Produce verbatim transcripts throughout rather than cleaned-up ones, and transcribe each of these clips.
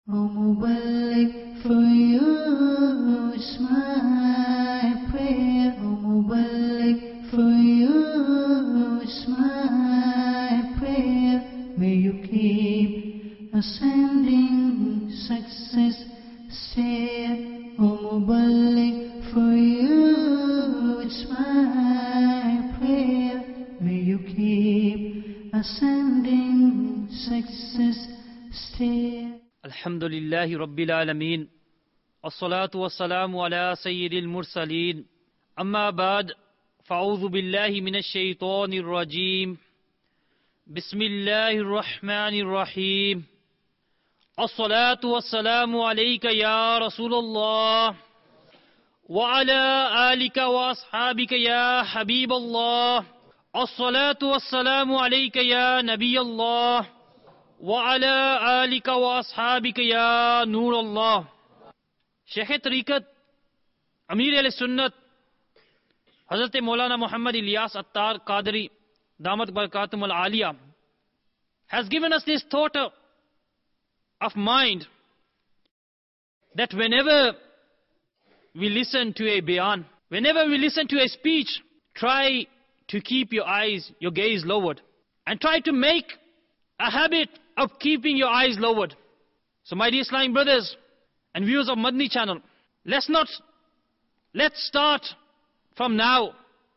O Muballigh, for you is my prayer. O Muballigh, for you is my prayer. May you keep ascending success stair. O Muballigh, for you is my prayer. May you keep ascending success stair. الحمد لله رب العالمين والصلاة والسلام على سيد المرسلين أما بعد فأعوذ بالله من الشيطان الرجيم بسم الله الرحمن الرحيم الصلاة والسلام عليك يا رسول الله وعلى آلك وأصحابك يا حبيب الله الصلاة والسلام عليك يا نبي الله وعلى آلك وأصحابك يا نور الله. Sheikh तरीक़त अमीर अहले सुन्नत हज़रत मौलाना मोहम्मद इलियास अत्तार कादरी दामत बरकातुहुल Alia has given us this thought of mind that whenever we listen to a bayan, whenever we listen to a speech, try to keep your eyes, your gaze lowered, and try to make a habit of keeping your eyes lowered. So my dear Islamic brothers and viewers of Madni channel, let's not, let's start from now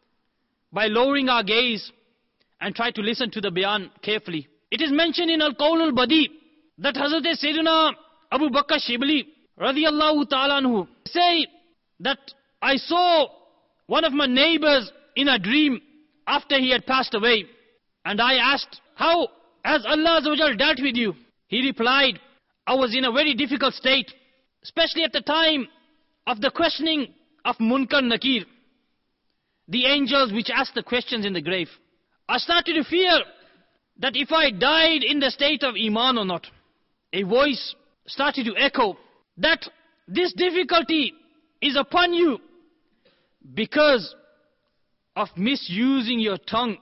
by lowering our gaze and try to listen to the bayan carefully. It is mentioned in Al-Qawl al-Badi that Hazrat Sayyidina Abu Bakr Shibli radiyallahu ta'ala anhu say that I saw one of my neighbors in a dream after he had passed away, and I asked, how has Allah Azza wa Jal dealt with you? He replied, I was in a very difficult state, especially at the time of the questioning of Munkar Nakir, the angels which ask the questions in the grave. I started to fear that if I died in the state of Iman or not. A voice started to echo that this difficulty is upon you because of misusing your tongue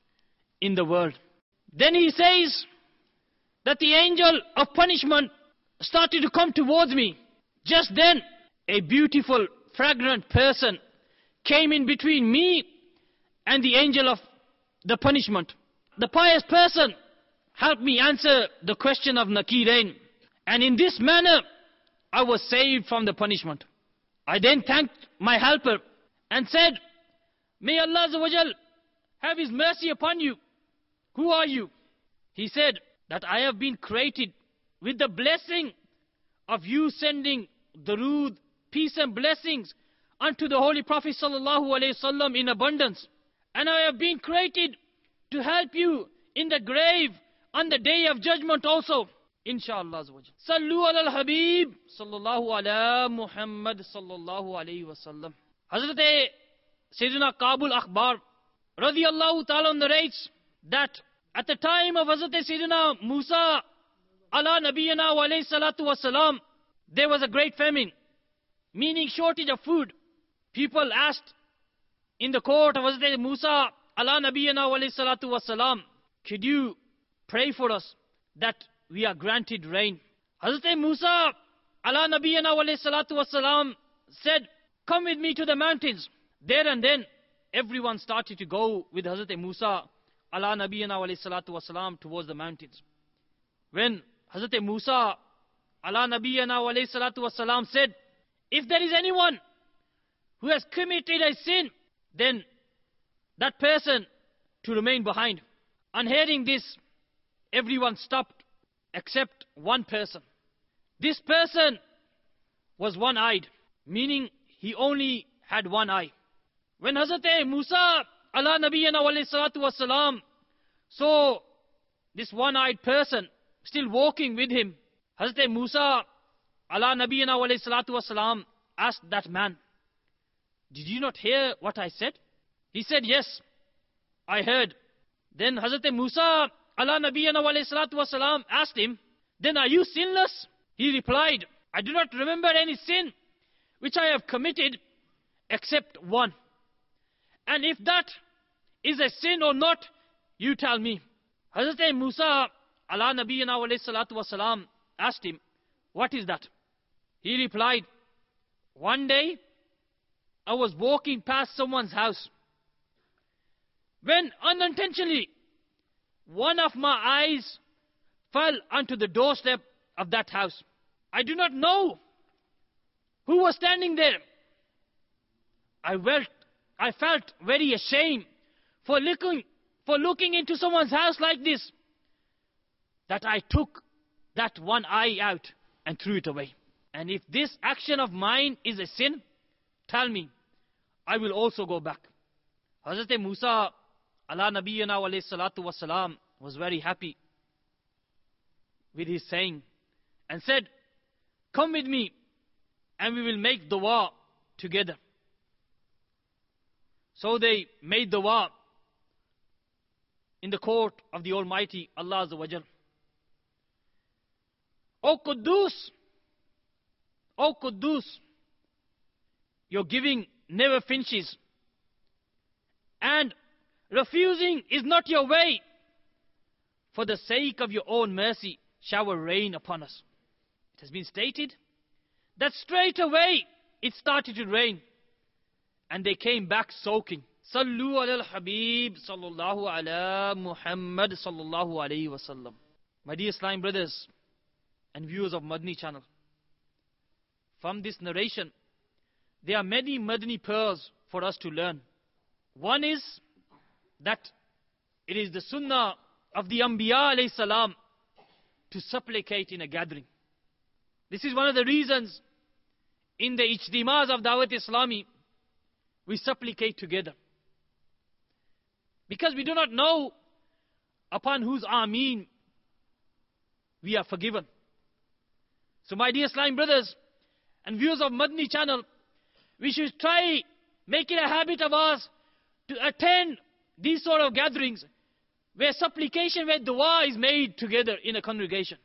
in the world. Then he says that the angel of punishment started to come towards me. Just then, a beautiful, fragrant person came in between me and the angel of the punishment. The pious person helped me answer the question of Nakirain, and in this manner, I was saved from the punishment. I then thanked my helper and said, may Allah Azza wa Jal have His mercy upon you. Who are you? He said that I have been created with the blessing of you sending darood, peace and blessings unto the Holy Prophet sallallahu alaihi wasallam in abundance. And I have been created to help you in the grave on the day of judgment also. Inshallah Azza wa Jal. Sallu ala al-Habib sallallahu ala Muhammad sallallahu alaihi wasallam. Hazrat Sayyidina Qabul Akhbar radiyallahu ta'ala narrates that at the time of Hazrat Sayyidina Musa ala Nabiyana wa alayhi salatu wasalam, there was a great famine, meaning shortage of food. People asked in the court of Hazrat Musa ala Nabiyana wa alayhi salatu wasalam, could you pray for us that we are granted rain? Hazrat Musa ala Nabiyana wa alayhi salatu wasalam said, come with me to the mountains. There and then, everyone started to go with Hazrat Musa ala Nabiyana wa alayhi salatu wasalam towards the mountains. When Hazrat Musa ala Nabiyana wa alayhi salatu wasalam said, if there is anyone who has committed a sin, then that person to remain behind. On hearing this, everyone stopped except one person. This person was one-eyed, meaning he only had one eye. When Hazrat Musa ala Nabiyana wa alayhi salatu wasalam saw this one-eyed person still walking with him, Hazrat Musa ala Nabiyana wa alayhi salatu wasalam asked that man, did you not hear what I said? He said, yes, I heard. Then Hazrat Musa ala Nabiyana wa alayhi salatu wasalam asked him, then are you sinless? He replied, I do not remember any sin which I have committed except one. And if that is a sin or not, you tell me. Hazrat Musa ala Nabiyana wa alayhi salatu wasalam asked him, What is that? He replied, one day I was walking past someone's house when unintentionally one of my eyes fell onto the doorstep of that house. I do not know who was standing there. I felt, I felt very ashamed for looking, for looking into someone's house like this, that I took that one eye out and threw it away. And if this action of mine is a sin, tell me, I will also go back. Hazrat Musa, ala nabiyyina wa alayhi salatu wa salam, was very happy with his saying and said, come with me and we will make dua together. So they made dua in the court of the Almighty Allah Azza wa Jal. O Quddus, O Quddus, your giving never finishes, and refusing is not your way. For the sake of your own mercy, shower rain upon us. It has been stated that straight away it started to rain, and they came back soaking. Sallu ala al-Habib sallallahu ala Muhammad sallallahu alayhi wa sallam. My dear Islam brothers and viewers of Madani channel, from this narration, there are many Madani pearls for us to learn. One is that it is the sunnah of the Anbiya alayhi salam to supplicate in a gathering. This is one of the reasons in the ijtimas of Dawat Islami, we supplicate together. Because we do not know upon whose Ameen we are forgiven. So my dear Islam brothers and viewers of Madani channel, we should try, make it a habit of ours to attend these sort of gatherings where supplication, where dua is made together in a congregation.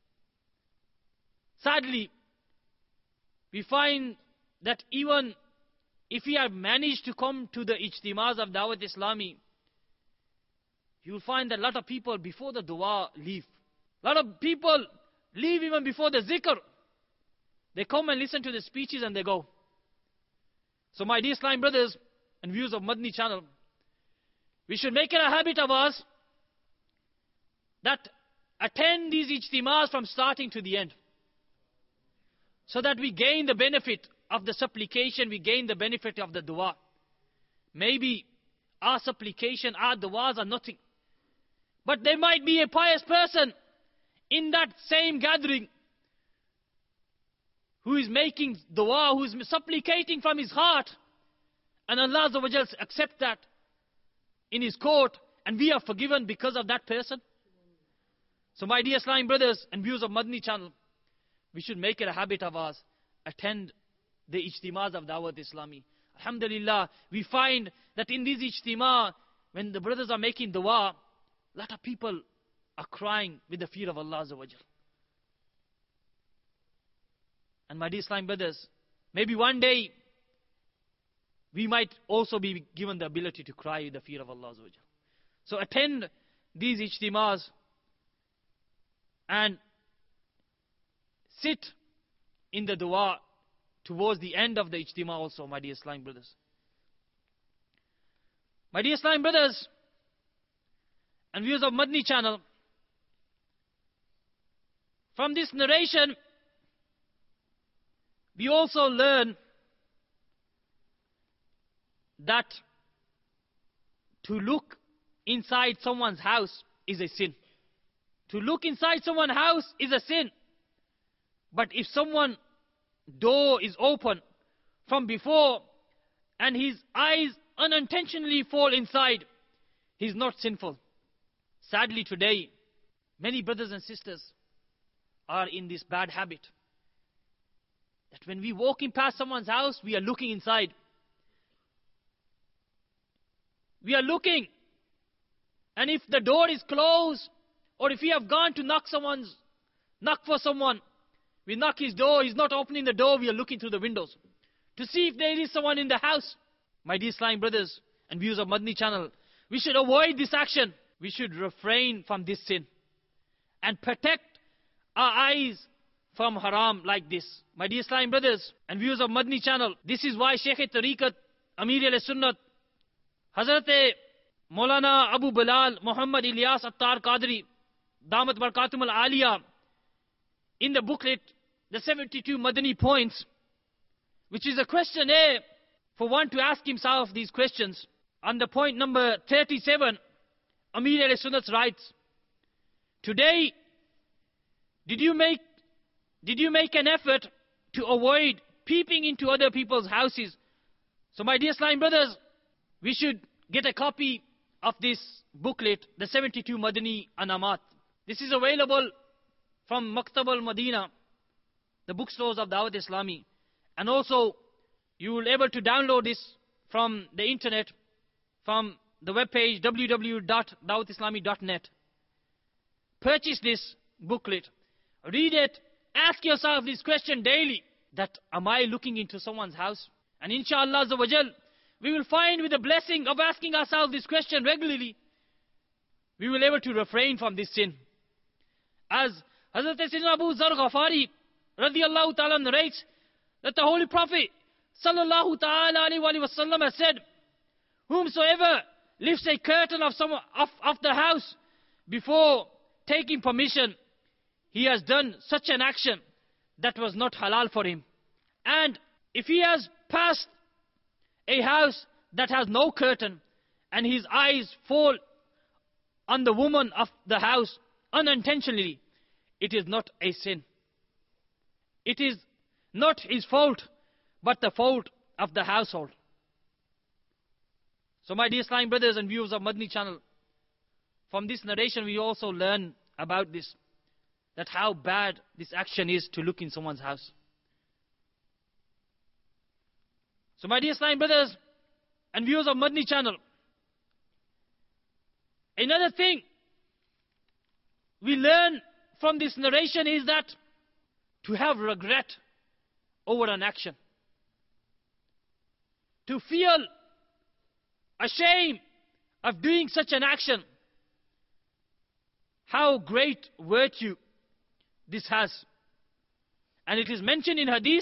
Sadly, we find that even if we have managed to come to the ijtimas of Dawat Islami, you will find that a lot of people before the dua leave. A lot of people leave even before the zikr. They come and listen to the speeches and they go. So my dear Islam brothers and viewers of Madani channel, we should make it a habit of us that attend these ijtimas from starting to the end, so that we gain the benefit of the supplication, we gain the benefit of the dua. Maybe our supplication, our duas are nothing, but there might be a pious person in that same gathering who is making dua, who is supplicating from his heart, and Allah Azza wa Jal accept that in his court, and we are forgiven because of that person. So my dear Islam brothers and viewers of Madani channel, we should make it a habit of ours, attend the ijtimas of Dawat Islami. Alhamdulillah, we find that in these ijtima, when the brothers are making dua, a lot of people are crying with the fear of Allah Azza wa Jal. And my dear Islam brothers, maybe one day, we might also be given the ability to cry with the fear of Allah Azza wa Jal. So attend these ijtimas and sit in the dua towards the end of the ijtima also, my dear Islam brothers. My dear Islam brothers and viewers of Madani channel, from this narration, we also learn that to look inside someone's house is a sin. To look inside someone's house is a sin. But if someone's door is open from before and his eyes unintentionally fall inside, he's not sinful. Sadly today, many brothers and sisters are in this bad habit, that when we walking past someone's house, we are looking inside. We are looking, and if the door is closed, or if we have gone to knock someone's, knock for someone, we knock his door, he's not opening the door, we are looking through the windows to see if there is someone in the house. My dear Islam brothers and viewers of Madani channel, we should avoid this action. We should refrain from this sin and protect our eyes from haram like this. My dear Islam brothers and viewers of Madni channel, this is why Shaykh-e-Tariqat, Amir al-Sunnat, Hazrat Maulana Abu Bilal Muhammad Ilyas Attar Qadri, Damat Barakatum al-Aliyah, in the booklet, the seventy-two Madani points, which is a questionnaire for one to ask himself these questions. On the point number thirty-seven, Amir al-Sunnat writes, today, did you make did you make an effort to avoid peeping into other people's houses? So my dear Islam brothers, we should get a copy of this booklet, the seventy-two Madani Anamat. This is available from Maktab al-Madina, the bookstores of Dawat Islami. And also, you will be able to download this from the internet, from the webpage w w w dot dawat islami dot net. Purchase this booklet, read it, ask yourself this question daily, that am I looking into someone's house? And inshallah azza wa jal, we will find with the blessing of asking ourselves this question regularly, we will be able to refrain from this sin. As Hazrat Sayyidina Abu Zar Ghafari radiyallahu ta'ala narrates that the Holy Prophet sallallahu ta'ala alayhi wa sallam has said, whomsoever lifts a curtain of, some, of, of the house before taking permission, he has done such an action that was not halal for him. And if he has passed a house that has no curtain and his eyes fall on the woman of the house unintentionally, it is not a sin. It is not his fault, but the fault of the household. So my dear Islam brothers and viewers of Madni channel, from this narration we also learn about this, that how bad this action is to look in someone's house. So my dear Islam brothers and viewers of Madni channel, another thing we learn from this narration is that to have regret over an action, to feel ashamed of doing such an action, how great virtue this has. And it is mentioned in hadith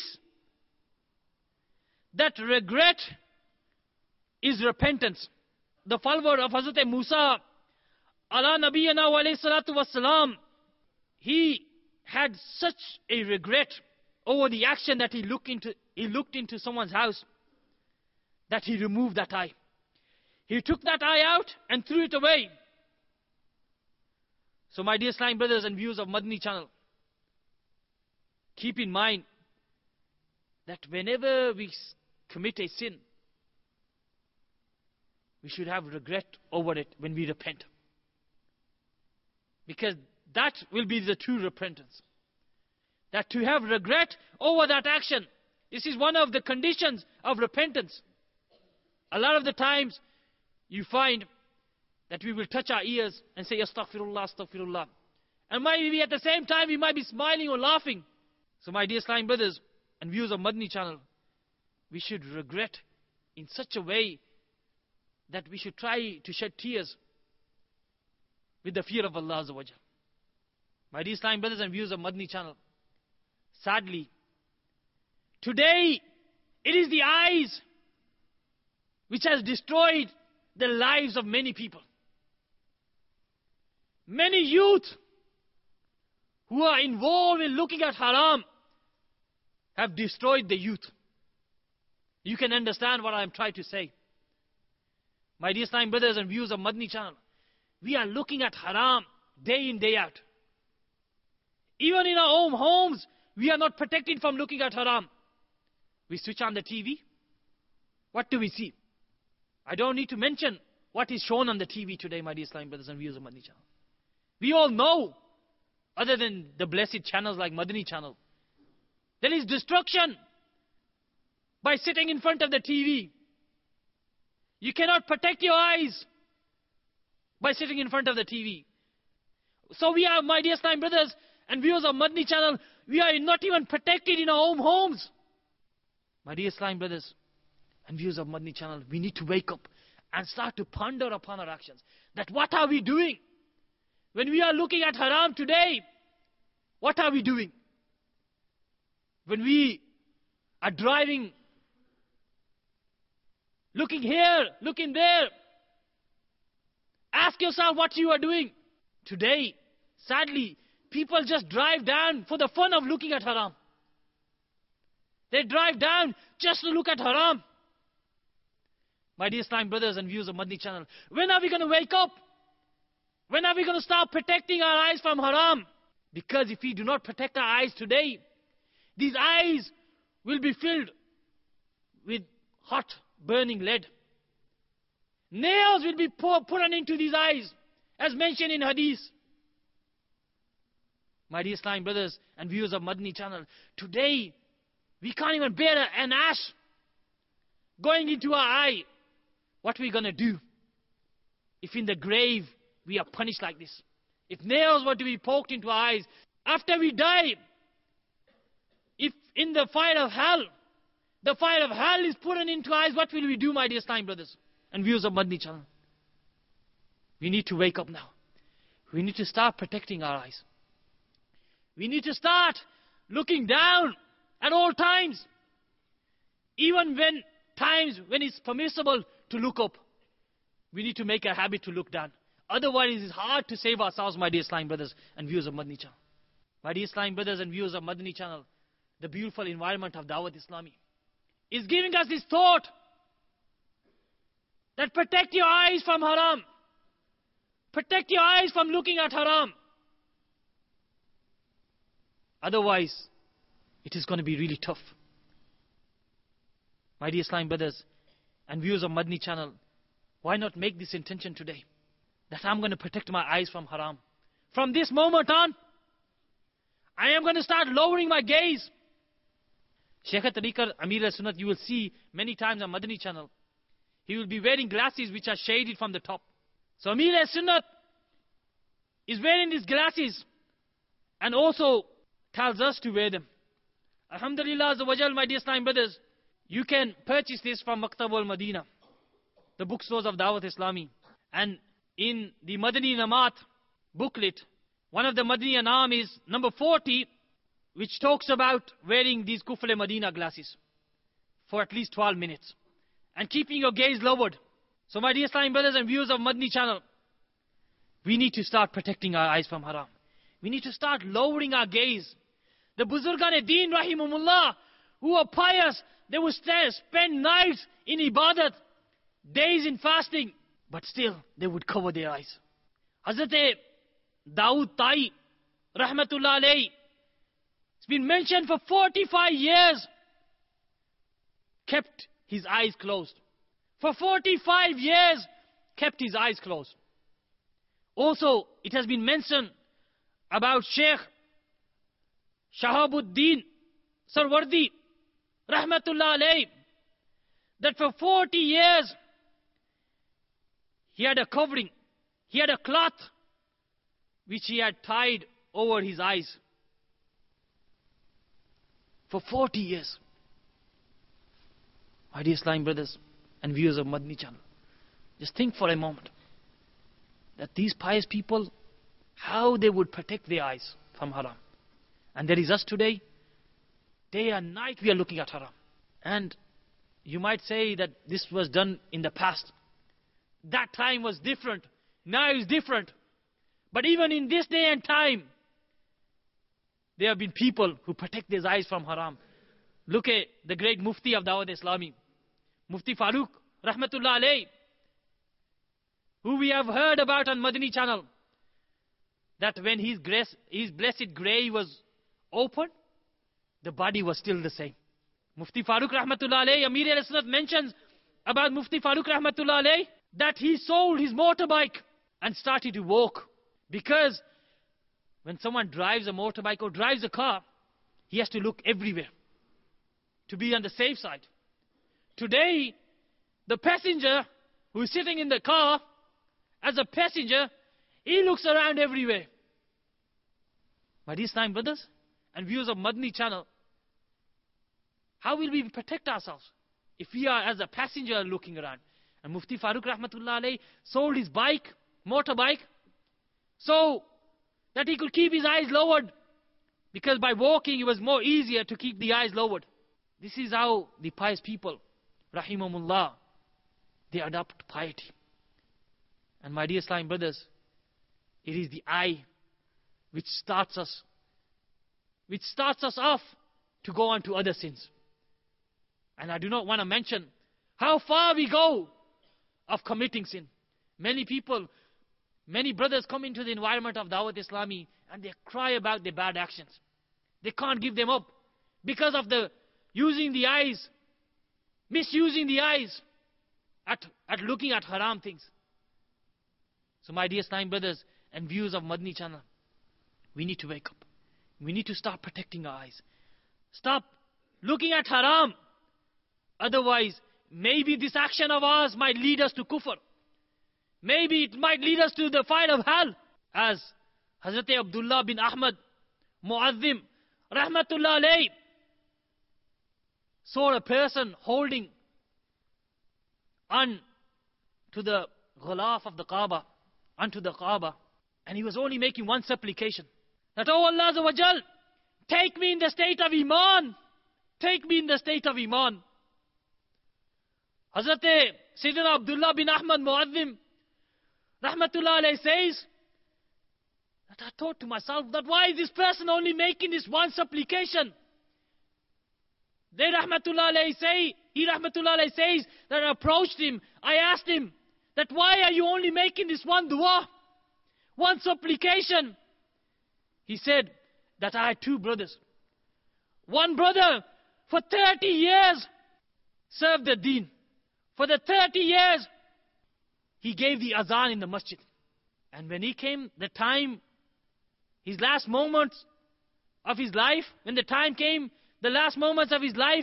that regret is repentance. The follower of Hazrat Musa ala nabiyana wa alayhi salatu wassalam, he had such a regret over the action that he looked into he looked into someone's house, that he removed that eye. He took that eye out and threw it away. So my dear Islam brothers and viewers of Madni channel, keep in mind that whenever we commit a sin, we should have regret over it when we repent. Because that will be the true repentance. That to have regret over that action, this is one of the conditions of repentance. A lot of the times, you find that we will touch our ears and say, astaghfirullah, astaghfirullah. And maybe at the same time, we might be smiling or laughing. So my dear Islam brothers and viewers of Madni channel, we should regret in such a way that we should try to shed tears with the fear of Allah Azza wa Jal. My dear Islam brothers and viewers of Madni channel, sadly, today it is the eyes which has destroyed the lives of many people. Many youth who are involved in looking at haram have destroyed the youth. You can understand what I am trying to say. My dear Islam brothers and viewers of Madni channel, we are looking at haram day in, day out. Even in our own homes, we are not protected from looking at haram. We switch on the T V. What do we see? I don't need to mention what is shown on the T V today, my dear Islam brothers and viewers of Madni channel. We all know, other than the blessed channels like Madni channel, there is destruction by sitting in front of the T V. You cannot protect your eyes by sitting in front of the T V. So we are, my dear Islam brothers and viewers of Madni channel, we are not even protected in our own homes. My dear Islam brothers and viewers of Madni channel, we need to wake up and start to ponder upon our actions. That what are we doing? When we are looking at haram today, what are we doing? when we are driving, looking here, looking there, ask yourself what you are doing. Today, sadly, people just drive down for the fun of looking at haram. They drive down just to look at haram. My dear Islam brothers and viewers of Madani channel, when are we going to wake up? When are we going to start protecting our eyes from haram? Because if we do not protect our eyes today, these eyes will be filled with hot, burning lead. Nails will be put into these eyes, as mentioned in hadith. My dear Islam brothers and viewers of Madani channel, today we can't even bear an ash going into our eye. What are we going to do if in the grave we are punished like this? If nails were to be poked into our eyes after we die, if in the fire of hell, the fire of hell is put into our eyes, what will we do, my dear Islam brothers and viewers of Madani channel? We need to wake up now. We need to start protecting our eyes. We need to start looking down at all times. Even when times when it's permissible to look up, we need to make a habit to look down. Otherwise, it's hard to save ourselves, my dear Islam brothers and viewers of Madani channel. My dear Islam brothers and viewers of Madani channel, the beautiful environment of Dawat Islami is giving us this thought that protect your eyes from haram. Protect your eyes from looking at haram. Otherwise, it is going to be really tough. My dear Islam brothers and viewers of Madani channel, why not make this intention today? That I'm going to protect my eyes from haram. From this moment on, I am going to start lowering my gaze. Shaykh Tariqat Amir al-Sunnat, you will see many times on Madani channel, he will be wearing glasses which are shaded from the top. So Amir al-Sunnat is wearing these glasses and also tells us to wear them. Alhamdulillah Azza wa Jal, my dear Islam brothers, you can purchase this from Maktab al-Madina, the bookstores of Dawat Islami. And in the Madani Namat booklet, one of the Madani Anam is number forty, which talks about wearing these Kufl Madina glasses for at least twelve minutes and keeping your gaze lowered. So my dear Islam brothers and viewers of Madani channel, we need to start protecting our eyes from haram. We need to start lowering our gaze. The Buzurgan-e-Deen Rahimahumullah, who are pious, they would spend nights in ibadat, days in fasting, but still they would cover their eyes. Hazrat Dawood Ta'i, Rahmatullah alayhi, it's been mentioned for forty-five years, kept his eyes closed. For forty-five years, kept his eyes closed. Also, it has been mentioned about Sheikh Shahabuddin Sarwardi, Rahmatullah alayhi, that for forty years, he had a covering, he had a cloth which he had tied over his eyes. For forty years. My dear Islam brothers and viewers of Madani channel, just think for a moment that these pious people, how they would protect their eyes from haram. And there is us today, day and night we are looking at haram. And you might say that this was done in the past. That time was different. Now is different. But even in this day and time, there have been people who protect their eyes from haram. Look at the great Mufti of Dawat Islami, Mufti Farooq, Rahmatullah alayhi, who we have heard about on Madani channel, that when his, grace, his blessed grave was opened, the body was still the same. Mufti Farooq Rahmatullah alayhi, Amir al-Sunnat mentions about Mufti Farooq Rahmatullah alayhi, that he sold his motorbike and started to walk. Because when someone drives a motorbike or drives a car, he has to look everywhere to be on the safe side. Today, the passenger who is sitting in the car, as a passenger, he looks around everywhere. My dear Islam brothers and viewers of Madani channel, how will we protect ourselves if we are as a passenger looking around? And Mufti Farooq Rahmatullah alayhi sold his bike, motorbike, so that he could keep his eyes lowered Because by walking, it was more easier to keep the eyes lowered. This is how the pious people, rahimahumullah, they adopt piety. And my dear Islamic brothers, it is the eye which starts us, which starts us off to go on to other sins. And I do not want to mention how far we go of committing sin. Many people, many brothers come into the environment of Dawat Islami and they cry about their bad actions. They can't give them up because of the using the eyes, misusing the eyes at, at looking at haram things. So my dear Islamic brothers and viewers of Madani channel, we need to wake up. We need to start protecting our eyes. Stop looking at haram. Otherwise, maybe this action of ours might lead us to kufr. Maybe it might lead us to the fire of hell. As Hazrat Abdullah bin Ahmad Muazzim Rahmatullah alayhi saw a person holding on to the ghilaf of the Kaaba, onto the Kaaba, and he was only making one supplication. That, oh Allah Azza wa Jal, take me in the state of Iman. Take me in the state of Iman. Hazrat Sayyidina Abdullah bin Ahmad Muazzim Rahmatullah alayhi says, that I thought to myself, that why is this person only making this one supplication? They Rahmatullah alayhi say, he Rahmatullah alayhi says, that I approached him, I asked him, that why are you only making this one dua? One supplication? He said, that I had two brothers. One brother, for thirty years, served the deen. For the thirty years, he gave the azan in the masjid. And when he came, the time, his last moments of his life, when the time came, the last moments of his life,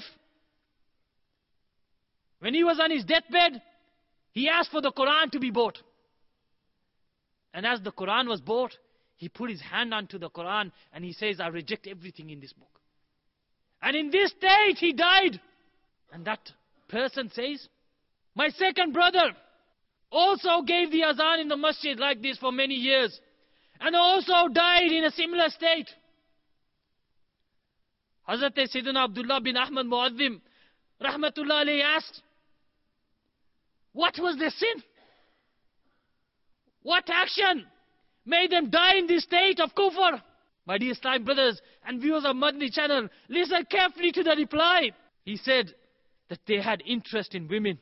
when he was on his deathbed, he asked for the Quran to be bought. And as the Quran was bought, he put his hand onto the Quran and he says, I reject everything in this book. And in this state, he died. And that person says, my second brother also gave the azan in the masjid like this for many years. And also died in a similar state. Hazrat Sayyidina Abdullah bin Ahmad Muazzim Rahmatullah alayhi asked, what was their sin? What action made them die in this state of kufr? My dear Islamic brothers and viewers of Madani channel, listen carefully to the reply. He said that they had interest in women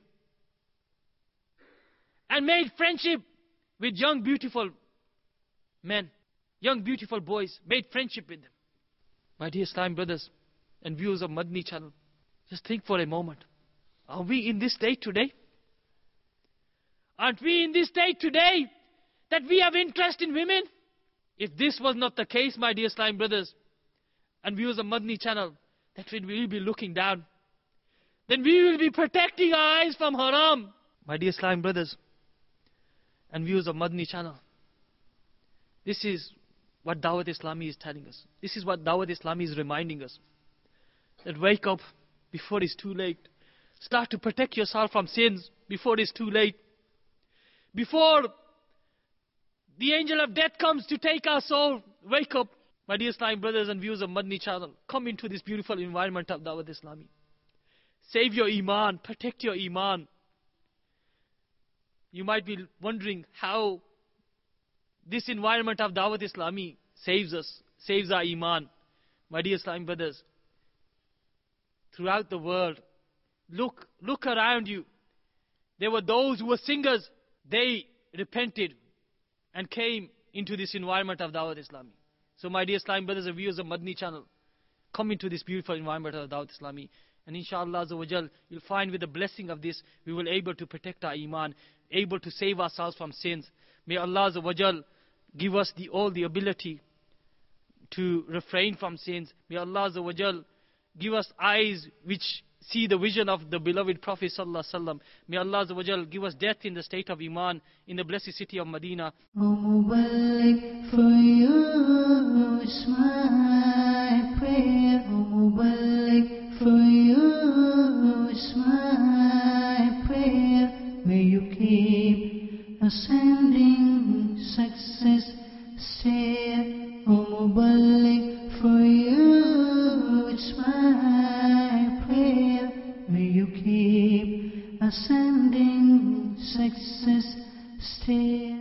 and made friendship with young beautiful men, young beautiful boys, made friendship with them. My dear Islamic brothers and viewers of Madani channel, just think for a moment. Are we in this state today? Aren't we in this state today that we have interest in women? If this was not the case, my dear Islamic brothers and viewers of Madani channel, that we will be looking down. Then we will be protecting our eyes from haram. My dear Islamic brothers and viewers of Madani channel, this is what Dawat Islami is telling us. This is what Dawat Islami is reminding us. That wake up before it's too late. Start to protect yourself from sins before it's too late. Before the angel of death comes to take our soul, wake up. My dear Islamic brothers and viewers of Madani channel, come into this beautiful environment of Dawat Islami. Save your iman, protect your iman. You might be wondering how this environment of Dawat Islami saves us, saves our iman. My dear Islamic brothers, throughout the world, look, look around you. There were those who were singers. They repented and came into this environment of Dawat Islami. So my dear Islamic brothers and viewers of Madani channel, come into this beautiful environment of Dawat Islami. And inshallah Azza wa Jal, you'll find with the blessing of this, we will be able to protect our iman, able to save ourselves from sins. May Allah Azza wa Jal give us the, all the ability to refrain from sins. May Allah Azza wa Jal give us eyes which see the vision of the beloved Prophet Sallallahu Alaihi Wasallam. May Allah Azza wa Jal give us death in the state of Iman, in the blessed city of Medina. O Mubarak, for you is my prayer. O Mubarak, for you is my prayer. May you keep ascending success stair. O Mubarak, for you ascending success stage.